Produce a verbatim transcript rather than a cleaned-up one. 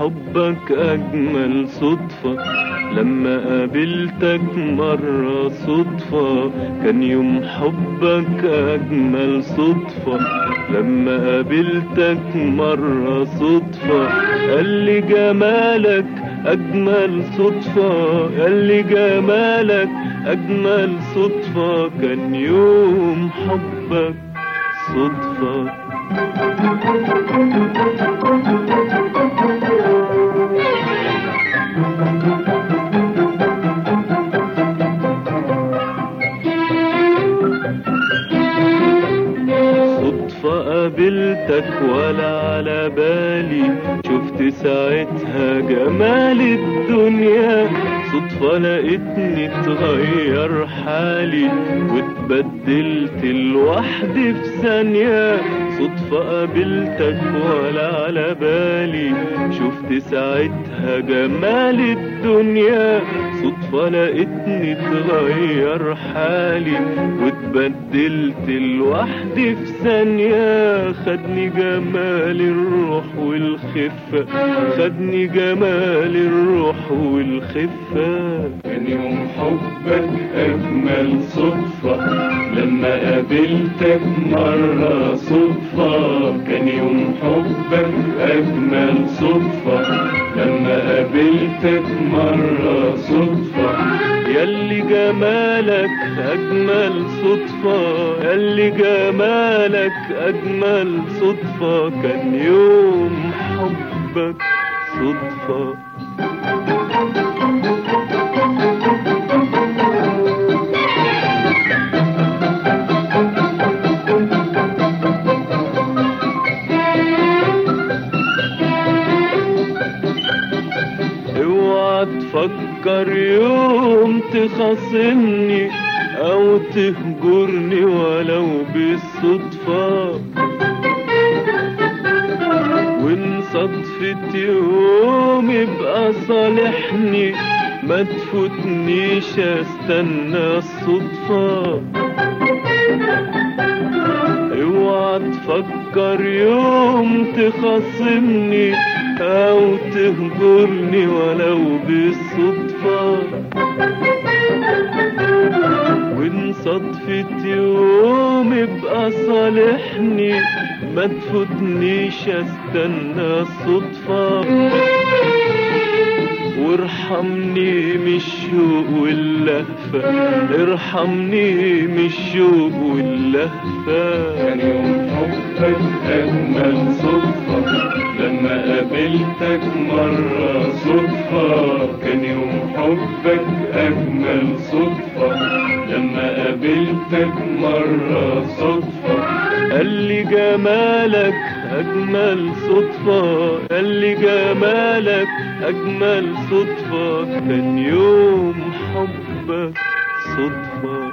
حبك أجمل صدفة لما قابلتك مرة صدفة. كان يوم حبك أجمل صدفة لما قابلتك مرة صدفة. قالي جمالك أجمل صدفة، قالي جمالك أجمل صدفة. كان يوم حبك صدفة. قابلتك ولا على بالي، شفت ساعتها جمال الدنيا. صدفة لقيتني اتغير حالي واتبدلت لوحدي في ثانية. صدفة قابلتك ولا على بالي، شفت ساعتها جمال الدنيا. صدفة لقيتني اتغير حالي واتبدلت لوحدي في ثانية. خدني جمال الروح والخفة، خدني جمال الروح والخفة. كان يوم حبك أجمل صدفة لما قابلتك مرة صدفة. كان يوم حبك أجمل صدفة لما قابلتك مرة صدفة. ياللي جمالك أجمل صدفة، ياللي جمالك أجمل صدفة. كان يوم حبك صدفة. اوعى تفكر يوم تخاصمني او تهجرني ولو بالصدفة. وان صدفة يوم يبقى صالحني ما تفوتنيش استنى الصدفة. اوعى تفكر يوم تخاصمني او تهجرني ولو بالصدفة. وان صدفة يوم يبقى صالحني ما تفوتنيش استنى الصدفة. وارحمني من الشوق واللهفة، ارحمني من الشوق واللهفة. كان يوم حبك أجمل صدفة لما قابلتك مرة صدفة. كان يوم حبك أجمل صدفة لما قابلتك مرة صدفة. قالي جمالك أجمل صدفة، قالي جمالك أجمل صدفة. كان يوم حبك صدفة.